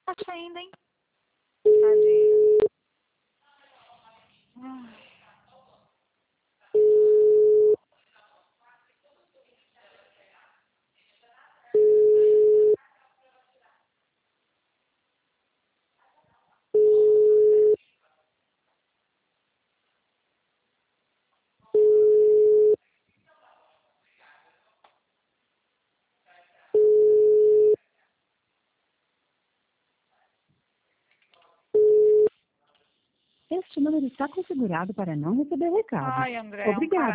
Acha ainda, hein? Tadinho. Este número está configurado para não receber recado. Ai, André, Obrigada.